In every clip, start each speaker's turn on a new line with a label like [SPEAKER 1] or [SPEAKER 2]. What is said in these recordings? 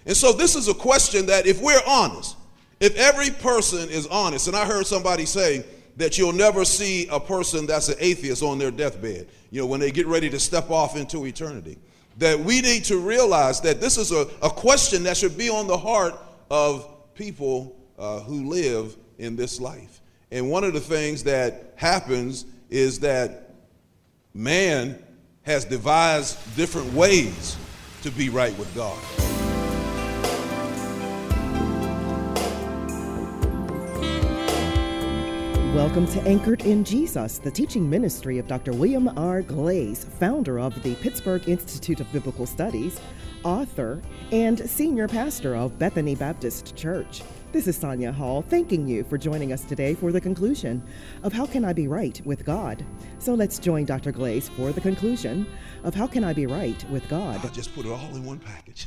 [SPEAKER 1] And so this is a question that if we're honest, if every person is honest, and I heard somebody say that you'll never see a person that's an atheist on their deathbed, when they get ready to step off into eternity, that we need to realize that this is a question that should be on the heart of people who live in this life. And one of the things that happens is that man has devised different ways to be right with God.
[SPEAKER 2] Welcome to Anchored in Jesus, the teaching ministry of Dr. William R. Glaze, founder of the Pittsburgh Institute of Biblical Studies, author, and senior pastor of Bethany Baptist Church. This is Sonia Hall, thanking you for joining us today for the conclusion of How Can I Be Right with God? So let's join Dr. Glaze for the conclusion of How Can I Be Right with God?
[SPEAKER 1] I just put it all in one package.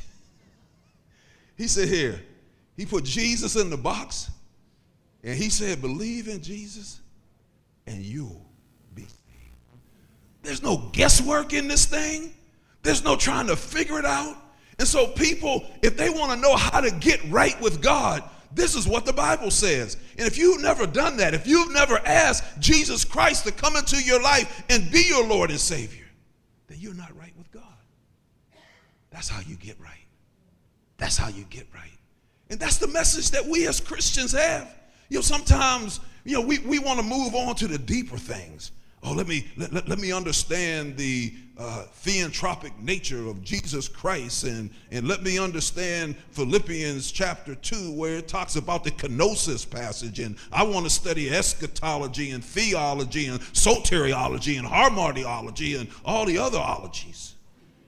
[SPEAKER 1] He said here, he put Jesus in the box, and he said, believe in Jesus, and you'll be saved. There's no guesswork in this thing. There's no trying to figure it out. And so people, if they want to know how to get right with God, this is what the Bible says. And if you've never done that, if you've never asked Jesus Christ to come into your life and be your Lord and Savior, then you're not right with God. That's how you get right. That's how you get right. And that's the message that we as Christians have. Sometimes, we want to move on to the deeper things. Oh, let me understand the theanthropic nature of Jesus Christ, and let me understand Philippians chapter 2, where it talks about the kenosis passage, and I want to study eschatology and theology and soteriology and hamartiology and all the other ologies.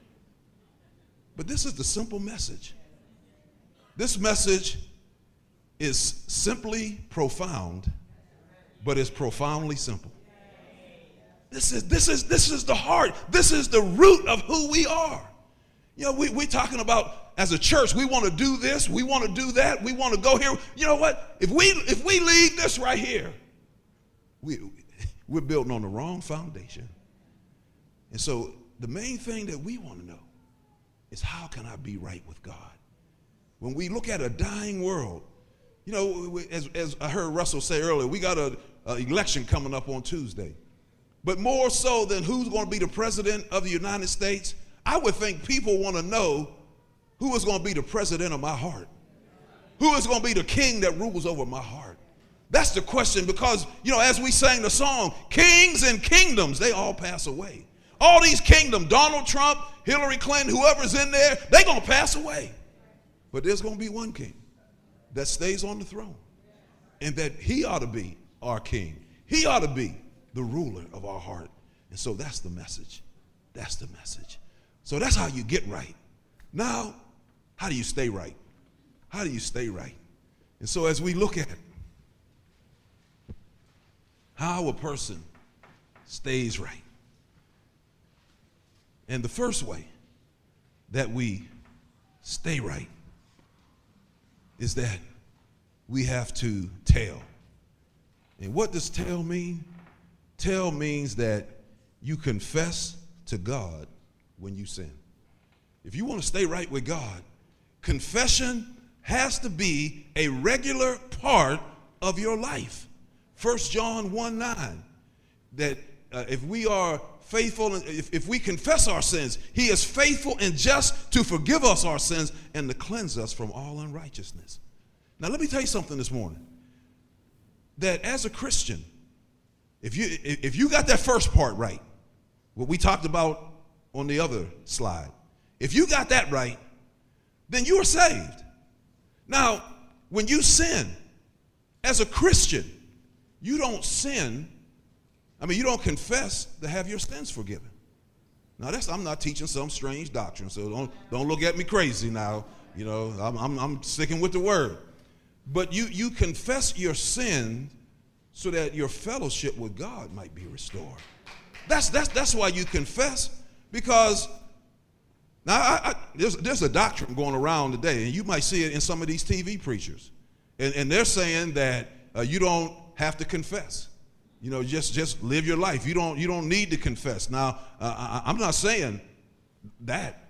[SPEAKER 1] But this is the simple message. This message is simply profound, but it's profoundly simple. This is the heart. This is the root of who we are. We're talking about as a church, we want to do this, we want to do that, we want to go here. You know what? If we leave this right here, we're building on the wrong foundation. And so the main thing that we want to know is, how can I be right with God? When we look at a dying world, as I heard Russell say earlier, we got an election coming up on Tuesday. But more so than who's going to be the president of the United States, I would think people want to know who is going to be the president of my heart. Who is going to be the king that rules over my heart? That's the question, because, as we sang the song, kings and kingdoms, they all pass away. All these kingdoms, Donald Trump, Hillary Clinton, whoever's in there, they're going to pass away. But there's going to be one king that stays on the throne, and that he ought to be our king. He ought to be the ruler of our heart. And so that's the message. That's the message. So that's how you get right. Now, how do you stay right? How do you stay right? And so as we look at how a person stays right, and the first way that we stay right is that we have to tell. And what does tell mean? Tell means that you confess to God when you sin. If you want to stay right with God, confession has to be a regular part of your life. 1 John 1:9, that if we are faithful, and if we confess our sins, he is faithful and just to forgive us our sins and to cleanse us from all unrighteousness. Now let me tell you something this morning, that as a Christian, if you got that first part right, what we talked about on the other slide, if you got that right, then you are saved. Now, when you sin, as a Christian, you don't sin. You don't confess to have your sins forgiven. Now, I'm not teaching some strange doctrine, so don't look at me crazy now. I'm sticking with the word. But you confess your sin so that your fellowship with God might be restored. That's why you confess, because now there's a doctrine going around today, and you might see it in some of these TV preachers, and they're saying that you don't have to confess. Just live your life. You don't need to confess. Now, I'm not saying that.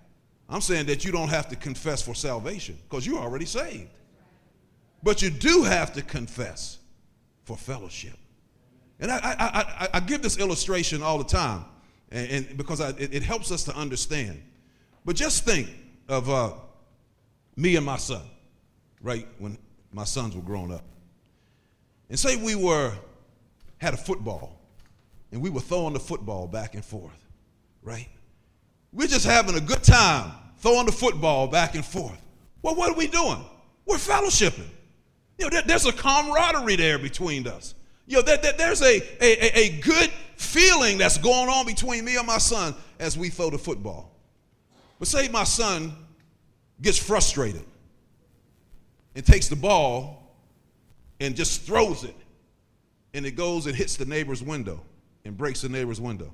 [SPEAKER 1] I'm saying that you don't have to confess for salvation because you're already saved. But you do have to confess for fellowship. And I give this illustration all the time and because it helps us to understand. But just think of me and my son, right, when my sons were growing up. And say we had a football and we were throwing the football back and forth, right? We're just having a good time throwing the football back and forth. Well, what are we doing? We're fellowshipping. You know, there's a camaraderie there between us. You know, there's a good feeling that's going on between me and my son as we throw the football. But say my son gets frustrated and takes the ball and just throws it, and it goes and hits the neighbor's window and breaks the neighbor's window.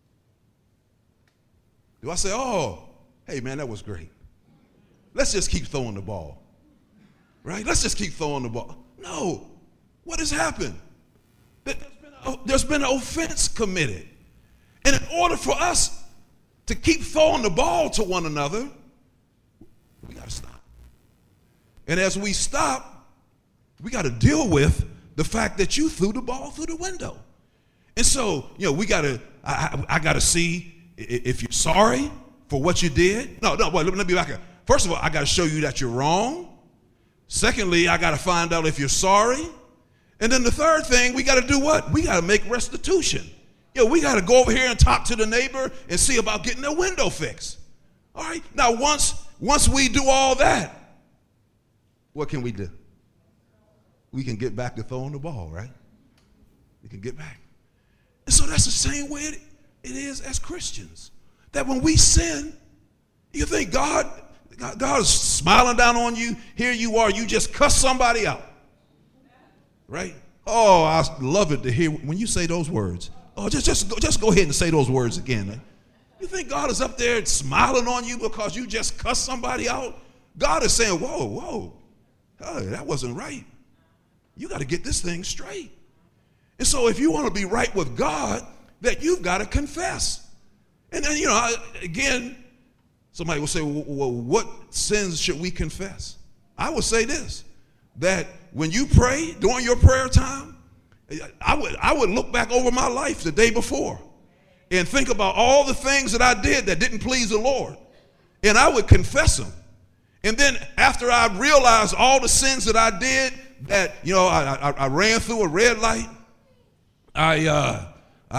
[SPEAKER 1] Do I say, oh, hey, man, that was great. Let's just keep throwing the ball, right? Let's just keep throwing the ball. No. What has happened? There's been an offense committed. And in order for us to keep throwing the ball to one another, we got to stop. And as we stop, we got to deal with the fact that you threw the ball through the window. And so, you know, I got to see if you're sorry for what you did. No, wait, let me back up. First of all, I got to show you that you're wrong. Secondly, I got to find out if you're sorry. And then the third thing, we got to do what? We got to make restitution. You know, we got to go over here and talk to the neighbor and see about getting their window fixed. All right? Now, once we do all that, what can we do? We can get back to throwing the ball, right? We can get back. And so that's the same way it is as Christians. That when we sin, you think God is smiling down on you. Here you are, you just cuss somebody out. Right? Oh, I love it to hear when you say those words. Oh, just go ahead and say those words again. Man. You think God is up there smiling on you because you just cuss somebody out? God is saying, whoa, oh, that wasn't right. You got to get this thing straight. And so if you want to be right with God, that you've got to confess. And then, you know, again, somebody will say, well, what sins should we confess? I would say this, that when you pray during your prayer time, I would look back over my life the day before and think about all the things that I did that didn't please the Lord. And I would confess them. And then after I realized all the sins that I did, that, you know, I ran through a red light, I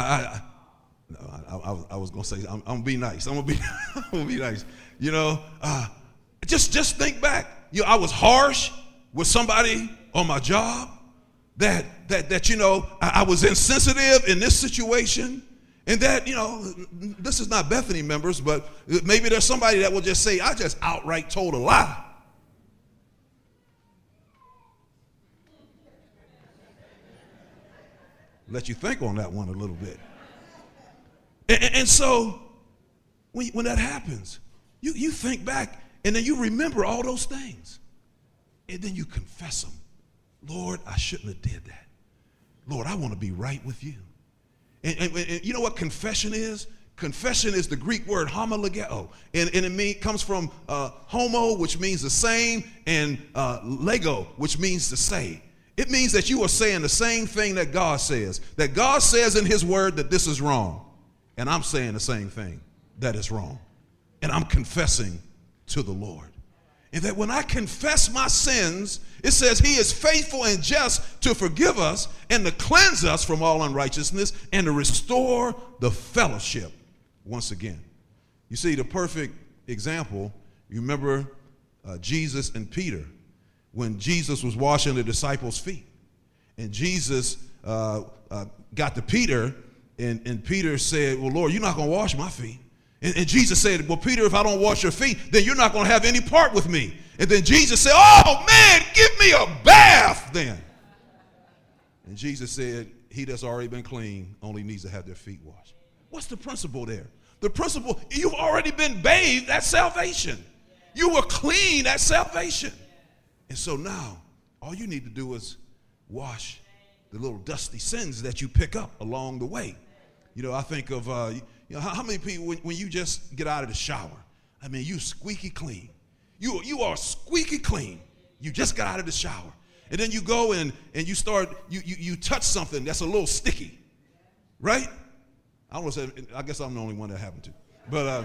[SPEAKER 1] was going to say, I'm going to be nice. I'm going to be nice. You know, just think back. You know, I was harsh with somebody on my job, that you know, I was insensitive in this situation, and that, you know, this is not Bethany members, but maybe there's somebody that will just say, I just outright told a lie. Let you think on that one a little bit. And so when that happens, you think back and then you remember all those things. And then you confess them. Lord, I shouldn't have did that. Lord, I want to be right with you. And you know what confession is? Confession is the Greek word homologeo. And it comes from homo, which means the same, and lego, which means to say. It means that you are saying the same thing that God says. That God says in his word that this is wrong. And I'm saying the same thing, that is wrong. And I'm confessing to the Lord. And that when I confess my sins, it says he is faithful and just to forgive us and to cleanse us from all unrighteousness and to restore the fellowship once again. You see, the perfect example, you remember Jesus and Peter, when Jesus was washing the disciples' feet. And Jesus got to Peter, and Peter said, well, Lord, you're not going to wash my feet. And Jesus said, well, Peter, if I don't wash your feet, then you're not going to have any part with me. And then Jesus said, oh, man, give me a bath then. And Jesus said, he that's already been clean only needs to have their feet washed. What's the principle there? The principle, you've already been bathed at salvation. You were clean at salvation. And so now, all you need to do is wash the little dusty sins that you pick up along the way. You know, I think of, you know, how many people, when you just get out of the shower, I mean, you squeaky clean. You are squeaky clean. You just got out of the shower. And then you go and you start, you touch something that's a little sticky, right? I don't know, I guess I'm the only one that happened to. But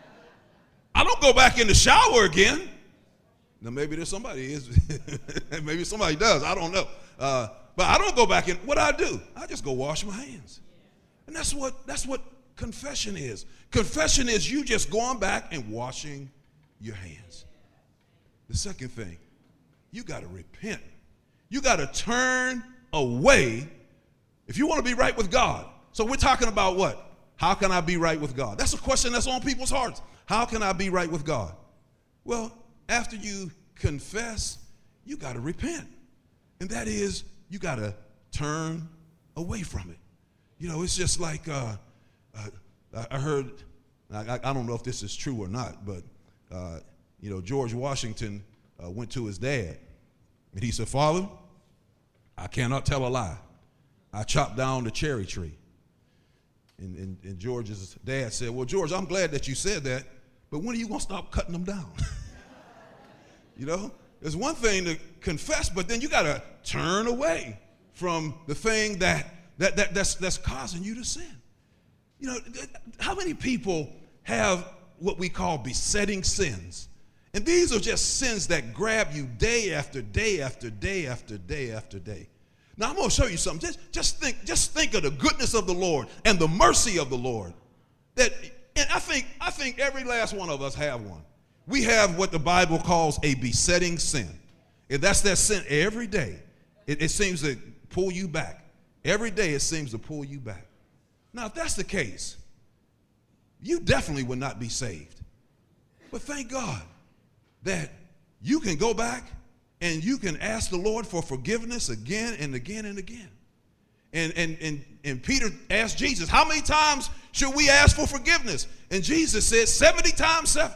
[SPEAKER 1] I don't go back in the shower again. Now, maybe there's somebody is, maybe somebody does, I don't know. But I don't go back in. What do? I just go wash my hands. And that's what confession is. Confession is you just going back and washing your hands. The second thing, you got to repent. You got to turn away if you want to be right with God. So we're talking about what? How can I be right with God? That's a question that's on people's hearts. How can I be right with God? Well, after you confess, you got to repent. And that is, you got to turn away from it. You know, it's just like I heard, I don't know if this is true or not, but, you know, George Washington went to his dad, and he said, Father, I cannot tell a lie. I chopped down the cherry tree. And George's dad said, well, George, I'm glad that you said that, but when are you going to stop cutting them down? You know, there's one thing to confess, but then you got to turn away from the thing that's causing you to sin. You know, how many people have what we call besetting sins? And these are just sins that grab you day after day after day after day after day. Now, I'm going to show you something. Just think of the goodness of the Lord and the mercy of the Lord. And I think every last one of us have one. We have what the Bible calls a besetting sin. And that's that sin every day. It seems to pull you back. Every day it seems to pull you back. Now, if that's the case, you definitely would not be saved. But thank God that you can go back and you can ask the Lord for forgiveness again and again and again. And Peter asked Jesus, how many times should we ask for forgiveness? And Jesus said 70 times 7.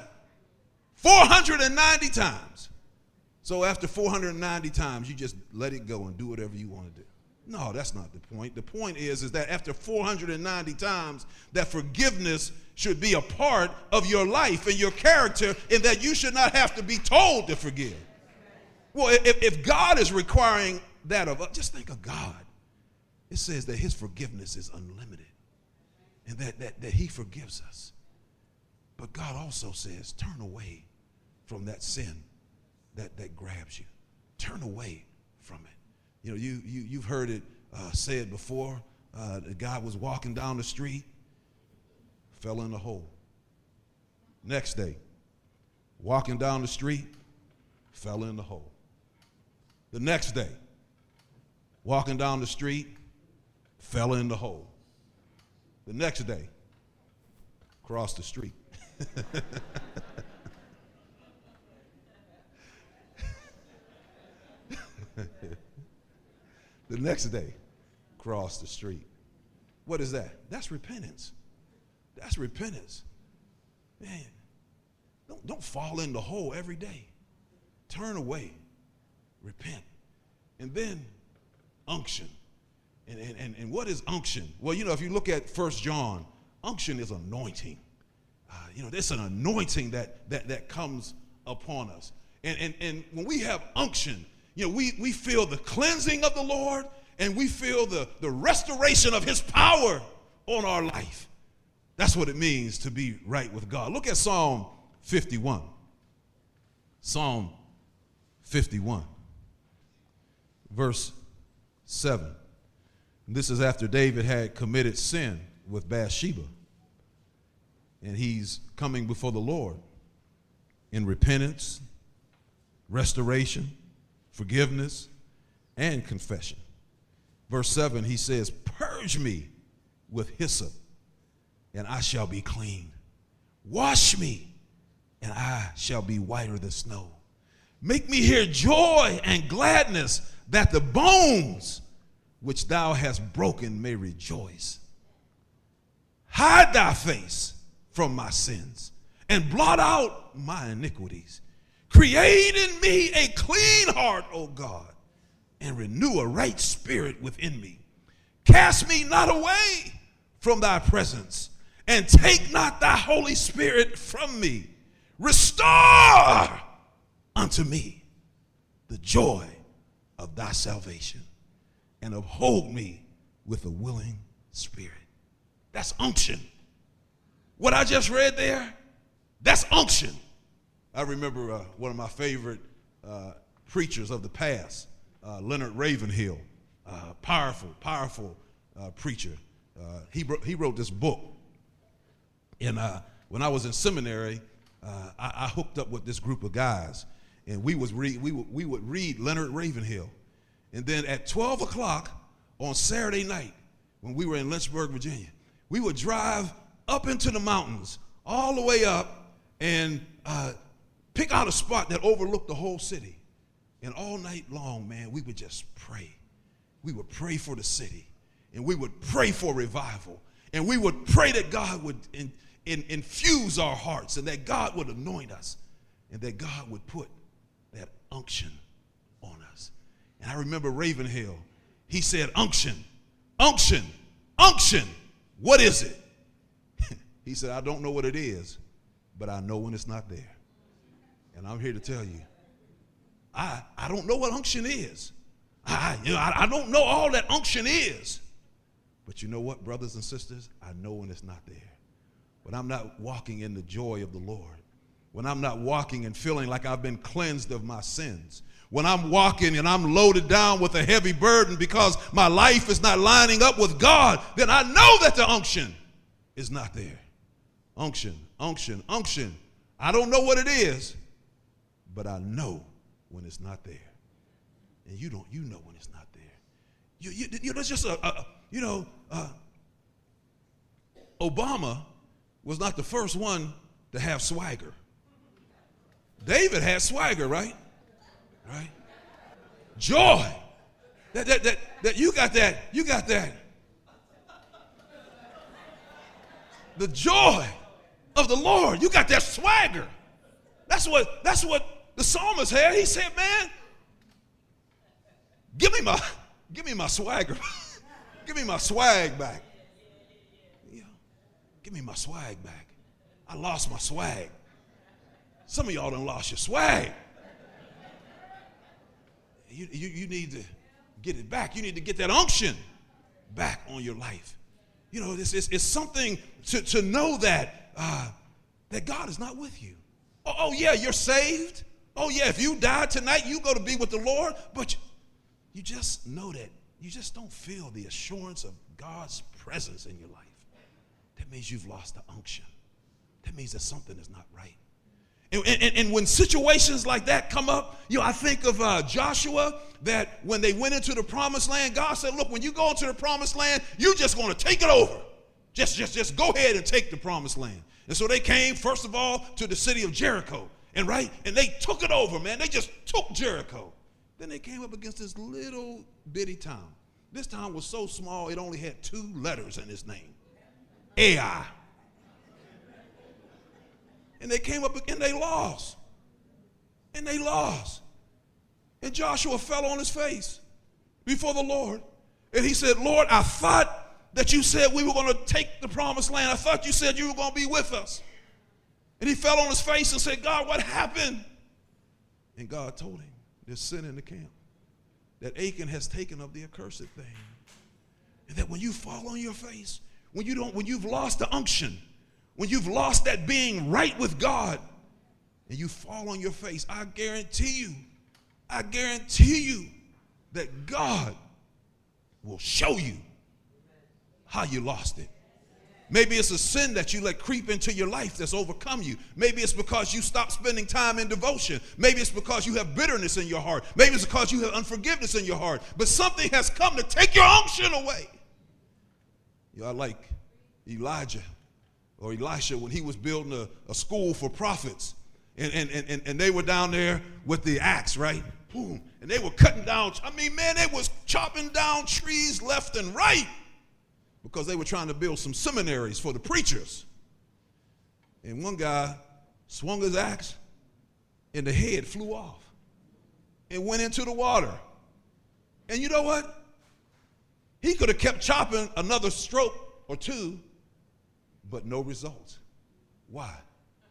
[SPEAKER 1] 490 times. So after 490 times, you just let it go and do whatever you want to do. No, that's not the point. The point is that after 490 times, that forgiveness should be a part of your life and your character, and that you should not have to be told to forgive. Well, if God is requiring that of us, just think of God. It says that his forgiveness is unlimited and that he forgives us. But God also says, turn away from that sin that grabs you. Turn away from it. You know, you've heard it said before. The guy was walking down the street, fell in a hole. Next day, walking down the street, fell in the hole. The next day, walking down the street, fell in the hole. The next day, crossed the street. The next day, cross the street. What is that? That's repentance. That's repentance. Man, don't fall in the hole every day. Turn away. Repent. And then unction. And what is unction? Well, you know, if you look at 1 John, unction is anointing. You know, there's an anointing that comes upon us. And when we have unction, you know, we feel the cleansing of the Lord, and we feel the restoration of his power on our life. That's what it means to be right with God. Look at Psalm 51. Psalm 51, verse 7. And this is after David had committed sin with Bathsheba. And he's coming before the Lord in repentance, restoration, forgiveness, and confession. Verse 7, he says, purge me with hyssop, and I shall be clean. Wash me, and I shall be whiter than snow. Make me hear joy and gladness, that the bones which thou hast broken may rejoice. Hide thy face from my sins, and blot out my iniquities. Create in me a clean heart, O God, and renew a right spirit within me. Cast me not away from thy presence, and take not thy Holy Spirit from me. Restore unto me the joy of thy salvation, and uphold me with a willing spirit. That's unction. What I just read there, that's unction. I remember one of my favorite preachers of the past, Leonard Ravenhill, powerful preacher. He wrote this book. And when I was in seminary, I hooked up with this group of guys, and we would read Leonard Ravenhill. And then at 12 o'clock on Saturday night, when we were in Lynchburg, Virginia, we would drive up into the mountains, all the way up, and pick out a spot that overlooked the whole city. And all night long, man, we would just pray. We would pray for the city, and we would pray for revival, and we would pray that God would infuse our hearts, and that God would anoint us, and that God would put that unction on us. And I remember Ravenhill, he said, unction, unction, unction, what is it? He said, I don't know what it is, but I know when it's not there. And I'm here to tell you, I don't know what unction is. I don't know all that unction is. But you know what, brothers and sisters? I know when it's not there. When I'm not walking in the joy of the Lord. When I'm not walking and feeling like I've been cleansed of my sins. When I'm walking and I'm loaded down with a heavy burden because my life is not lining up with God, then I know that the unction is not there. Unction, unction, unction. I don't know what it is, but I know when it's not there. And you know when it's not there. You know, it's just Obama was not the first one to have swagger. David had swagger, right? Right? Joy. That you got that. The joy of the Lord. You got that swagger. That's what the psalmist had. He said, man, give me my swagger. Give me my swag back. Yeah. Give me my swag back. I lost my swag. Some of y'all done lost your swag. You need to get it back. You need to get that unction back on your life. You know, it's something to know that God is not with you. Oh, yeah, you're saved. Oh, yeah, if you die tonight, you go to be with the Lord. But you just know that you just don't feel the assurance of God's presence in your life. That means you've lost the unction. That means that something is not right. And when situations like that come up, I think of Joshua, that when they went into the promised land, God said, look, when you go into the promised land, you're just going to take it over. Just go ahead and take the promised land. And so they came, first of all, to the city of Jericho. And they took it over, man. They just took Jericho. Then they came up against this little bitty town. This town was so small, it only had 2 letters in its name. Ai. And they came up and they lost. And they lost. And Joshua fell on his face before the Lord. And he said, Lord, I thought that you said we were going to take the promised land. I thought you said you were going to be with us. And he fell on his face and said, God, what happened? And God told him, there's sin in the camp. That Achan has taken of the accursed thing. And that when you fall on your face, when you've lost the unction, when you've lost that being right with God, and you fall on your face, I guarantee you that God will show you how you lost it. Maybe it's a sin that you let creep into your life that's overcome you. Maybe it's because you stopped spending time in devotion. Maybe it's because you have bitterness in your heart. Maybe it's because you have unforgiveness in your heart. But something has come to take your unction away. I like Elijah or Elisha when he was building a school for prophets. And they were down there with the axe, right? Boom. And they were cutting down. They was chopping down trees left and right because they were trying to build some seminaries for the preachers. And one guy swung his axe and the head flew off and went into the water. And you know what? He could have kept chopping another stroke or 2, but no results. Why?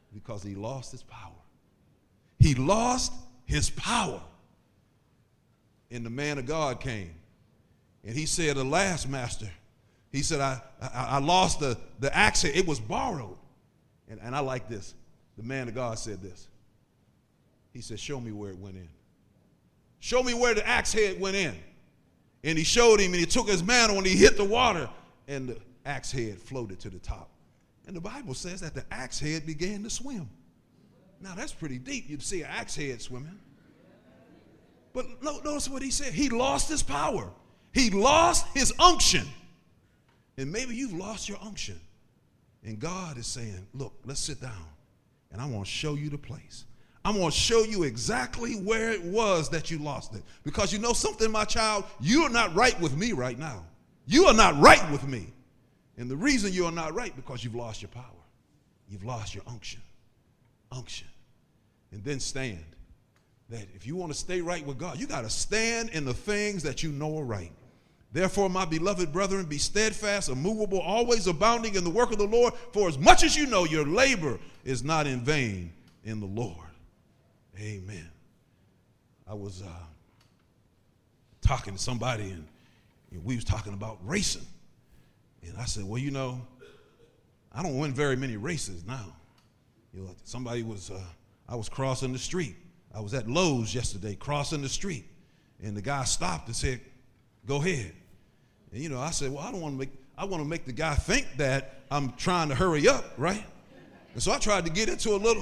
[SPEAKER 1] Because he lost his power. He lost his power. And the man of God came. And he said, alas, master. He said, I lost the axe head. It was borrowed. And I like this. The man of God said this. He said, show me where it went in. Show me where the axe head went in. And he showed him, and he took his mantle, and he hit the water, and the axe head floated to the top. And the Bible says that the axe head began to swim. Now, that's pretty deep. You'd see an axe head swimming. But notice what he said. He lost his power. He lost his unction. And maybe you've lost your unction. And God is saying, look, let's sit down, and I want to show you the place. I'm going to show you exactly where it was that you lost it. Because you know something, my child? You are not right with me right now. You are not right with me. And the reason you are not right, because you've lost your power. You've lost your unction. Unction. And then stand. That if you want to stay right with God, you got to stand in the things that you know are right. Therefore, my beloved brethren, be steadfast, immovable, always abounding in the work of the Lord, for as much as you know your labor is not in vain in the Lord. Amen. I was talking to somebody, and we was talking about racing. And I said, well, you know, I don't win very many races now. You know, somebody was, I was crossing the street. I was at Lowe's yesterday crossing the street, and the guy stopped and said, go ahead. And, you know, I said, well, I want to make the guy think that I'm trying to hurry up, right? And so I tried to get into a little.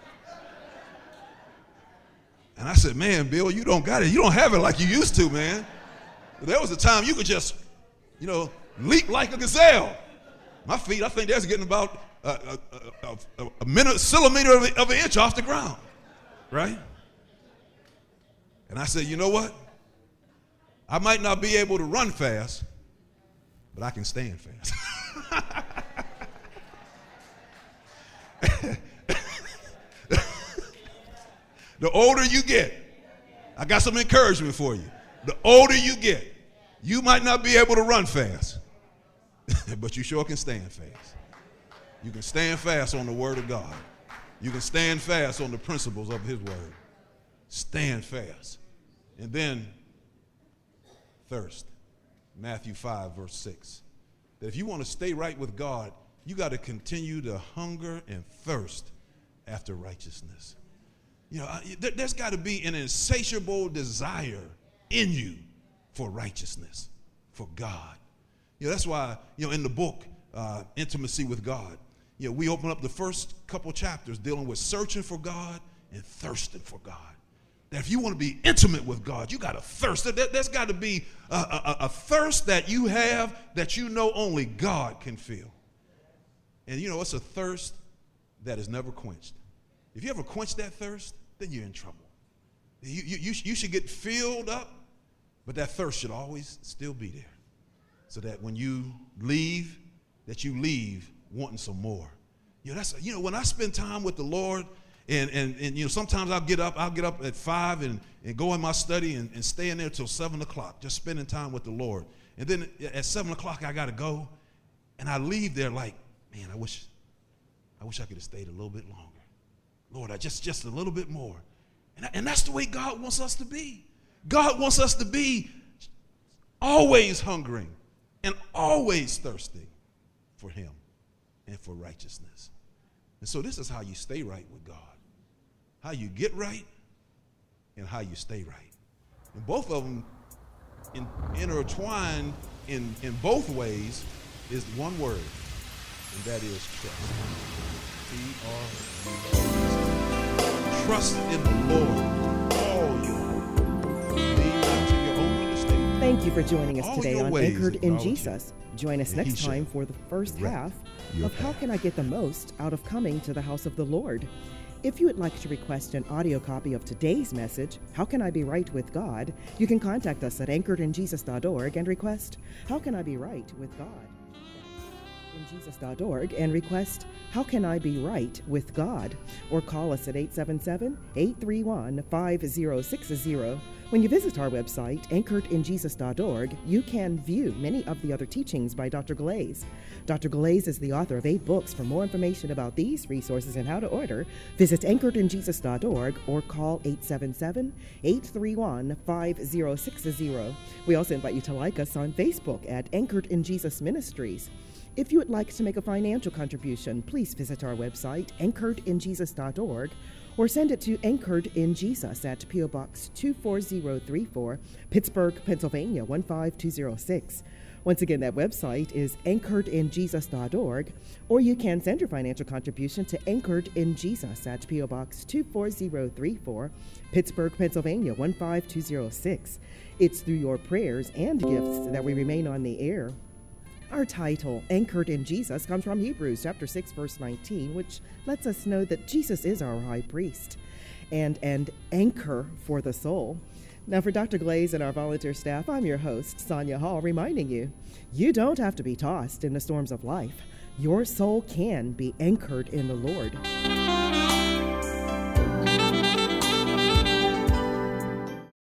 [SPEAKER 1] And I said, man, Bill, you don't got it. You don't have it like you used to, man. There was a time you could just, you know, leap like a gazelle. My feet, I think that's getting about a millimeter of an inch off the ground, right? And I said, you know what? I might not be able to run fast, but I can stand fast. The older you get, I got some encouragement for you. The older you get, you might not be able to run fast, but you sure can stand fast. You can stand fast on the word of God. You can stand fast on the principles of his word. Stand fast. And then thirst. Matthew 5, verse 6. That if you want to stay right with God, you got to continue to hunger and thirst after righteousness. You know, there's got to be an insatiable desire in you for righteousness, for God. You know, that's why, you know, in the book, Intimacy with God, you know, we open up the first couple chapters dealing with searching for God and thirsting for God. That if you want to be intimate with God, you got to thirst. There's got to be a thirst that you have that you know only God can feel. And, you know, it's a thirst that is never quenched. If you ever quench that thirst, then you're in trouble. You should get filled up, but that thirst should always still be there. So that when you leave, that you leave wanting some more. You know, that's, you know, when I spend time with the Lord, and you know, sometimes I'll get up at 5 and go in my study and stay in there till 7 o'clock, just spending time with the Lord. And then at 7 o'clock I gotta go, and I leave there like, man, I wish I could have stayed a little bit longer. Lord, I just a little bit more. And that's the way God wants us to be. God wants us to be always hungering and always thirsting for him and for righteousness. And so this is how you stay right with God. How you get right and how you stay right. And both of them intertwined in both ways is one word, and that is trust. T-R-U-S-T. Trust in the Lord, all your heart. Lean not to your own understanding.
[SPEAKER 2] Thank you for joining us
[SPEAKER 1] All
[SPEAKER 2] today
[SPEAKER 1] your
[SPEAKER 2] on
[SPEAKER 1] ways
[SPEAKER 2] Anchored in
[SPEAKER 1] acknowledge
[SPEAKER 2] Jesus. Join us
[SPEAKER 1] and
[SPEAKER 2] next
[SPEAKER 1] he shall
[SPEAKER 2] time for the first
[SPEAKER 1] direct
[SPEAKER 2] half
[SPEAKER 1] your
[SPEAKER 2] of How
[SPEAKER 1] path.
[SPEAKER 2] Can I Get the Most Out of Coming to the House of the Lord? If you would like to request an audio copy of today's message, How Can I Be Right with God? You can contact us at anchoredinjesus.org and request, How Can I Be Right with God? anchoredinjesus.org and request How Can I Be Right with God? Or call us at 877-831-5060. When you visit our website, anchoredinjesus.org, you can view many of the other teachings by Dr. Glaze. Dr. Glaze is the author of 8 books. For more information about these resources and how to order, visit anchoredinjesus.org or call 877-831-5060. We also invite you to like us on Facebook at Anchored in Jesus Ministries. If you would like to make a financial contribution, please visit our website, anchoredinjesus.org, or send it to Anchored in Jesus at P.O. Box 24034, Pittsburgh, Pennsylvania 15206. Once again, that website is anchoredinjesus.org, or you can send your financial contribution to Anchored in Jesus at P.O. Box 24034, Pittsburgh, Pennsylvania 15206. It's through your prayers and gifts that we remain on the air. Our title, Anchored in Jesus, comes from Hebrews chapter 6, verse 19, which lets us know that Jesus is our high priest and an anchor for the soul. Now, for Dr. Glaze and our volunteer staff, I'm your host, Sonia Hall, reminding you, you don't have to be tossed in the storms of life. Your soul can be anchored in the Lord.